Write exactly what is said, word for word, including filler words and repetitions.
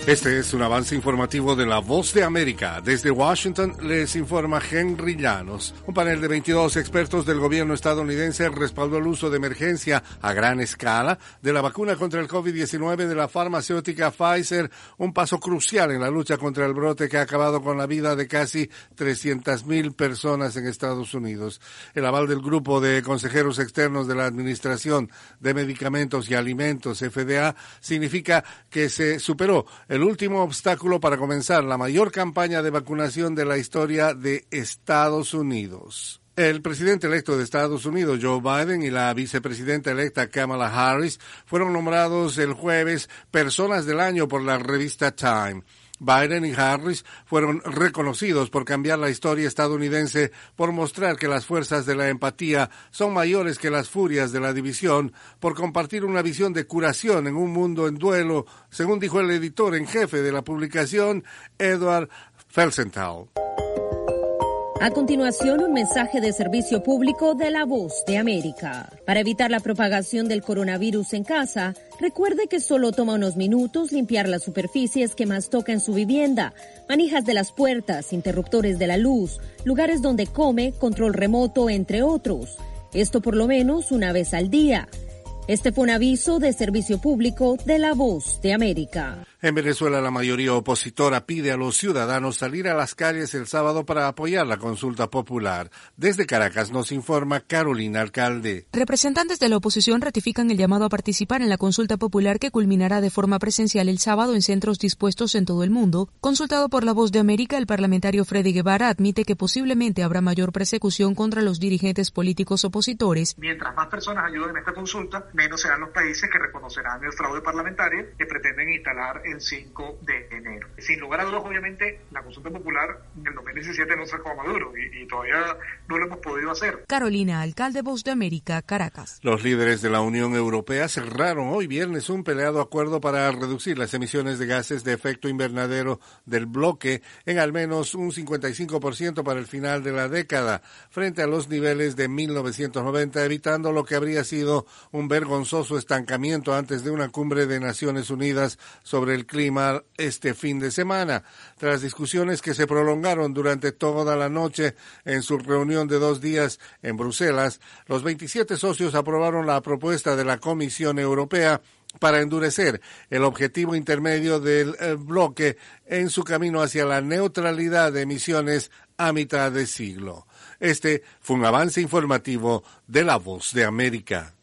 Este es un avance informativo de La Voz de América. Desde Washington les informa Henry Llanos. Un panel de veintidós expertos del gobierno estadounidense respaldó el uso de emergencia a gran escala de la vacuna contra el COVID diecinueve de la farmacéutica Pfizer, un paso crucial en la lucha contra el brote que ha acabado con la vida de casi trescientas mil personas en Estados Unidos. El aval del grupo de consejeros externos de la Administración de Medicamentos y Alimentos, F D A, significa que se superó el último obstáculo para comenzar la mayor campaña de vacunación de la historia de Estados Unidos. El presidente electo de Estados Unidos, Joe Biden, y la vicepresidenta electa Kamala Harris fueron nombrados el jueves Personas del Año por la revista Time. Biden y Harris fueron reconocidos por cambiar la historia estadounidense, por mostrar que las fuerzas de la empatía son mayores que las furias de la división, por compartir una visión de curación en un mundo en duelo, según dijo el editor en jefe de la publicación, Edward Felsenthal. A continuación, un mensaje de servicio público de La Voz de América. Para evitar la propagación del coronavirus en casa, recuerde que solo toma unos minutos limpiar las superficies que más toca en su vivienda, manijas de las puertas, interruptores de la luz, lugares donde come, control remoto, entre otros. Esto por lo menos una vez al día. Este fue un aviso de servicio público de La Voz de América. En Venezuela, la mayoría opositora pide a los ciudadanos salir a las calles el sábado para apoyar la consulta popular. Desde Caracas nos informa Carolina Alcalde. Representantes de la oposición ratifican el llamado a participar en la consulta popular que culminará de forma presencial el sábado en centros dispuestos en todo el mundo. Consultado por La Voz de América, el parlamentario Freddy Guevara admite que posiblemente habrá mayor persecución contra los dirigentes políticos opositores. Mientras más personas ayuden en esta consulta, menos serán los países que reconocerán el fraude parlamentario que pretenden instalar el cinco de enero. Sin lugar a dudas, obviamente, la consulta popular en el dos mil diecisiete no sacó a Maduro y, y todavía no lo hemos podido hacer. Carolina Alcalde, Voz de América, Caracas. Los líderes de la Unión Europea cerraron hoy viernes un peleado acuerdo para reducir las emisiones de gases de efecto invernadero del bloque en al menos un cincuenta y cinco por ciento para el final de la década, frente a los niveles de mil novecientos noventa, evitando lo que habría sido un vergonzoso estancamiento antes de una cumbre de Naciones Unidas sobre el clima este fin de semana. Tras discusiones que se prolongaron durante toda la noche en su reunión de dos días en Bruselas, los veintisiete socios aprobaron la propuesta de la Comisión Europea para endurecer el objetivo intermedio del eh, bloque en su camino hacia la neutralidad de emisiones a mitad de siglo. Este fue un avance informativo de La Voz de América.